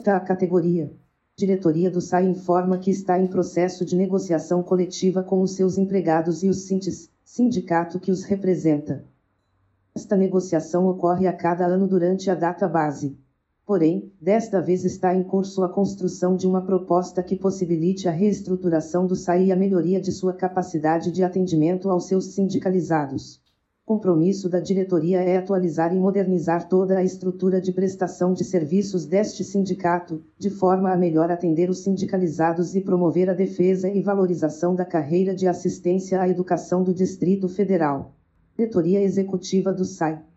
A categoria. Diretoria do SAI informa que está em processo de negociação coletiva com os seus empregados e os SINDIs, sindicato que os representa. Esta negociação ocorre a cada ano durante a data base. Porém, desta vez está em curso a construção de uma proposta que possibilite a reestruturação do SAI e a melhoria de sua capacidade de atendimento aos seus sindicalizados. Compromisso da diretoria é atualizar e modernizar toda a estrutura de prestação de serviços deste sindicato, de forma a melhor atender os sindicalizados e promover a defesa e valorização da carreira de assistência à educação do Distrito Federal. Diretoria Executiva do SAI.